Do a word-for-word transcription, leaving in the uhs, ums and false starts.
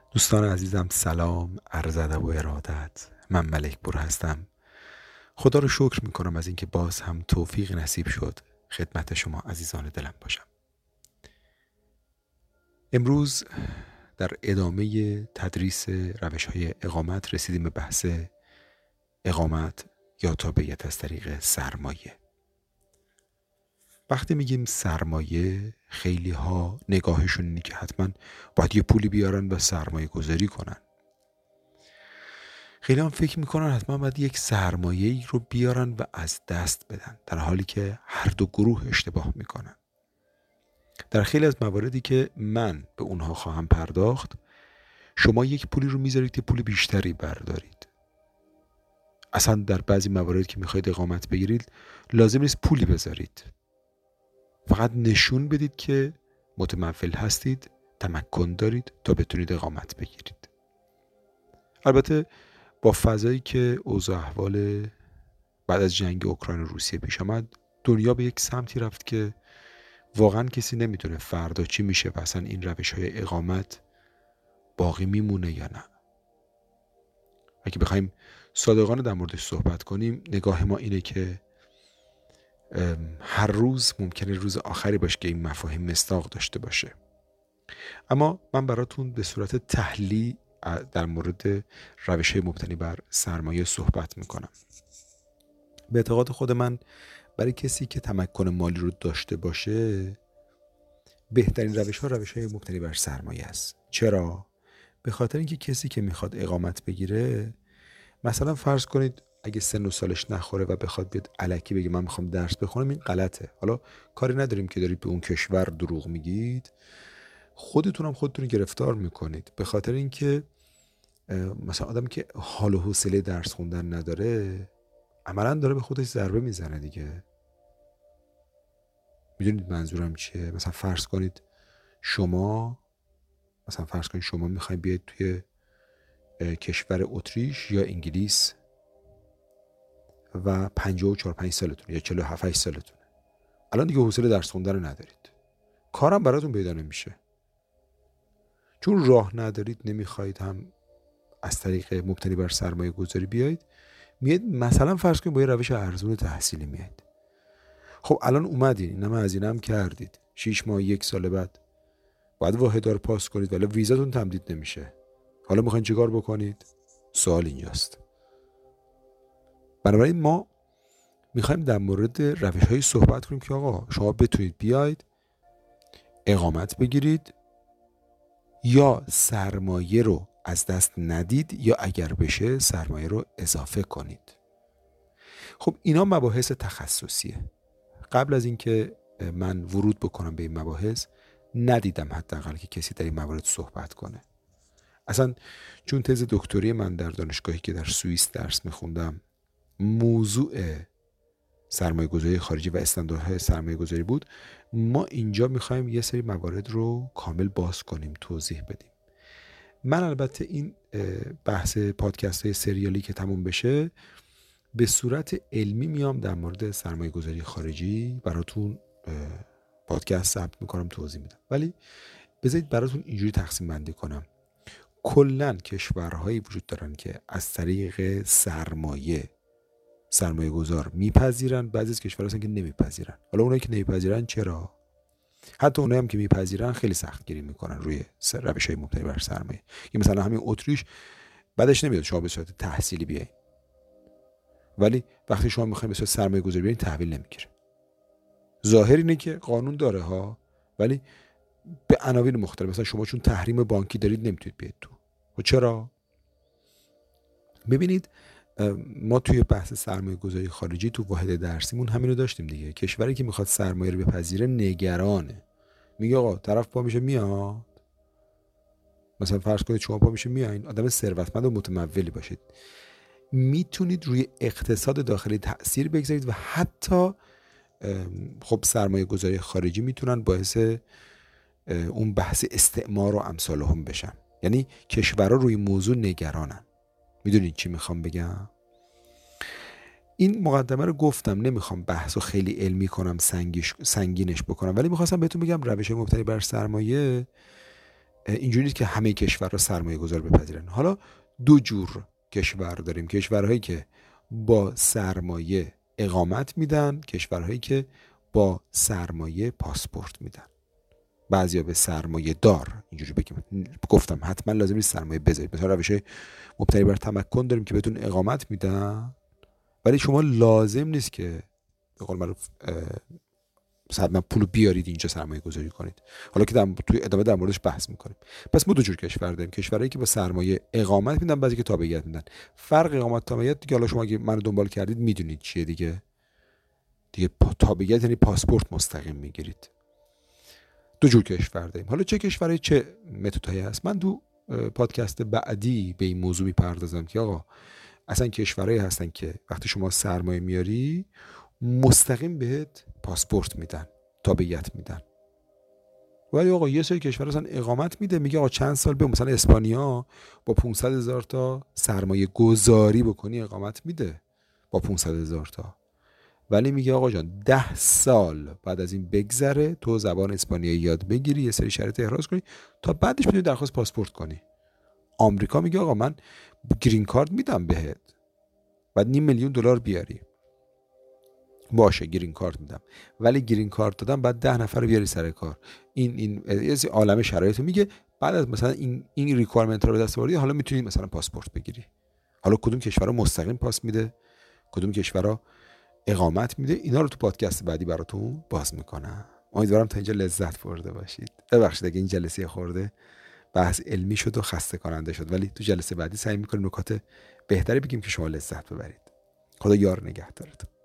دوستان عزیزم سلام، عرض ادب و ارادت. من ملک پور هستم. خدا رو شکر میکنم از اینکه باز هم توفیق نصیب شد خدمت شما عزیزان دلم باشم. امروز در ادامه تدریس روش های اقامت رسیدیم به بحث اقامت یا تابعیت از طریق سرمایه. وقتی میگیم سرمایه، خیلی ها نگاهشون اینه که حتما باید یه پولی بیارن و سرمایه گذاری کنن. خیلی هم فکر میکنن حتما باید یک سرمایه‌ای رو بیارن و از دست بدن، در حالی که هر دو گروه اشتباه میکنن. در خیلی از مواردی که من به اونها خواهم پرداخت، شما یک پولی رو میذارید که پول بیشتری بردارید. اصلا در بعضی موارد که میخواید اقامت بگیرید لازم نیست پولی بذارید، فقط نشون بدید که متمول هستید، تمکن دارید تا بتونید اقامت بگیرید. البته با فضایی که اوضاع احوال بعد از جنگ اوکراین و روسیه پیش آمد، دنیا به یک سمتی رفت که واقعا کسی نمیدونه فردا چی میشه و اصلا این روش های اقامت باقی میمونه یا نه. اگه بخوایم صادقانه در موردش صحبت کنیم، نگاه ما اینه که هر روز ممکنه روز آخری باشه که این مفاهیم مصداق داشته باشه. اما من براتون به صورت تحلیل در مورد روش های مبتنی بر سرمایه صحبت میکنم. به اعتقاد خود من برای کسی که تمکن مالی رو داشته باشه، بهترین روش ها روش های مبتنی بر سرمایه است. چرا؟ به خاطر اینکه کسی که میخواد اقامت بگیره، مثلا فرض کنید اگه سن و سالش نخوره و بخواد بیاد الکی بگه من میخوام درس بخونم، این غلطه. حالا کاری نداریم که دارید به اون کشور دروغ میگید، خودتونم خودتون گرفتار میکنید، به خاطر اینکه مثلا آدمی که حال و حوصله درس خوندن نداره، عملاً داره به خودش ضربه میزنه دیگه. میدونید منظورم چیه؟ مثلا فرض کنید شما مثلا فرض کنید شما میخواید بیاید توی کشور اتریش یا انگلیس و پنجاه و چهار پنج سالتونه یا چهل و هفت سالتونه. الان دیگه حوصله درس خوندن رو ندارید، کارم براتون پیدا نمیشه، چون راه ندارید، نمیخواید هم از طریق مبتنی بر سرمایه گذاری بیایید، میاد مثلا فرض کنید با یه روش ارزون تحصیلی میایید. خب الان اومدین، اینم هزینه هم کردید، شش ماه یک سال بعد باید واحدها رو پاس کنید ولی ویزاتون تمدید نمیشه. حالا میخواین چیکار بکنید؟ سوال اینجاست. بنابراین ما میخوایم در مورد روش‌هایی صحبت کنیم که آقا شما بتونید بیاید اقامت بگیرید یا سرمایه رو از دست ندید یا اگر بشه سرمایه رو اضافه کنید. خب اینا مباحث تخصصیه. قبل از اینکه من ورود بکنم به این مباحث، ندیدم حداقل که کسی در این موارد صحبت کنه. اصلا چون تز دکتری من در دانشگاهی که در سوئیس درس میخوندم موضوع سرمایه گذاری خارجی و استانداردهای سرمایه گذاری بود، ما اینجا میخوایم یه سری موارد رو کامل باز کنیم، توضیح بدیم. من البته این بحث پادکست های سریالی که تموم بشه به صورت علمی میام در مورد سرمایه گذاری خارجی براتون پادکست ثبت میکنم، توضیح میدم. ولی بذارید براتون اینجوری تقسیم بندی کنم. کلن کشورهایی وجود دارن که از طریق سرمایه سرمایه گذار میپذیرن، بعضی از کشورها هستن که نمیپذیرن. حالا اونایی که نمیپذیرن چرا؟ حتی اونایی هم که میپذیرن خیلی سختگیری میکنن روی روش‌های مبتنی بر سرمایه. یا مثلا همین اتریش بعدش نمیاد شما به صورت تحصیلی بیاین، ولی وقتی شما میخواین به صورت سرمایه گذاری بیاین تحویل نمیگیره. ظاهر اینه که قانون داره ها، ولی به عناوین مختلف. مثلا شما چون تحریم بانکی دارید نمیتونید بیاید تو. و چرا؟ ببینید ما توی بحث سرمایه گذاری خارجی تو واحد درسیمون همین رو داشتیم دیگه. کشوری که میخواد سرمایه رو بپذیره نگرانه، میگه آقا طرف پا میشه میاد، مثلا فرض کنید شما پا میشه میایین، آدم ثروتمند و متمولی باشید، میتونید روی اقتصاد داخلی تأثیر بگذارید و حتی خب سرمایه گذاری خارجی میتونن باعث اون بحث استعمار و امثال هم بشن. یعنی کشورها روی موضوع نگرانن. میدونید چی میخوام بگم؟ این مقدمه رو گفتم، نمیخوام بحثو خیلی علمی کنم، سنگیش سنگینش بکنم، ولی میخواستم بهتون بگم روش مبتنی بر سرمایه اینجوری نیست که همه کشورها سرمایه گذار بپذیرن. حالا دو جور کشور داریم، کشورهایی که با سرمایه اقامت میدن، کشورهایی که با سرمایه پاسپورت میدن. بعضیا به سرمایه دار، اینجوری بگیم، گفتم حتما لازم نیست سرمایه بذارید. مثلا روش مبتنی بر تمکن داریم که بهتون اقامت میدن، ولی شما لازم نیست که به قول معروف حتما پولو بیارید اینجا سرمایه گذاری کنید. حالا که در توی ادامه در موردش بحث میکنیم. پس ما دو جور کشور داریم، کشورهایی که با سرمایه اقامت میدن، بعضی که تابعیت میدن. فرق اقامت تابعیت دیگه حالا شما اگه منو دنبال کردید میدونید چیه دیگه. دیگه تابعیت یعنی پاسپورت مستقیم میگیرید. دو جور کشور داریم. حالا چه کشورهای چه متدهایی هست؟ من تو پادکست بعدی به این موضوع میپردازم که آقا اصلا کشورهایی هستن که وقتی شما سرمایه میاری مستقیم بهت پاسپورت میدن، تابعیت میدن. ولی آقا یه سری کشور اصلا اقامت میده، میگه آقا چند سال به مثلا اسپانیا با پانصد هزار تا سرمایه گذاری بکنی اقامت میده با پانصد هزار تا، ولی میگه آقا جان ده سال بعد از این بگذره تو زبان اسپانیایی یاد بگیری، یه سری شرایط احراز کنی تا بعدش میتونی درخواست پاسپورت کنی. آمریکا میگه آقا من گرین کارت میدم بهت، بعد نیم میلیون دلار بیاری، باشه گرین کارت میدم، ولی گرین کارت دادم بعد ده نفر رو بیاری سر کار. این این یه عالمه شرایط میگه. بعد از مثلا این این ریکوایرمنت رو به دست آوردی، حالا میتونی مثلا پاسپورت بگیری. حالا کدوم کشورها مستقیم پاس میده، کدوم کشورها اقامت میده، اینا رو تو پادکست بعدی براتون باز میکنم. امیدوارم تا اینجا لذت برده باشید. ببخشید اگه این جلسه خورده بحث علمی شد و خسته کننده شد، ولی تو جلسه بعدی سعی میکنیم نکات بهتری بگیم که شما لذت ببرید. خدا یار نگهدارتون.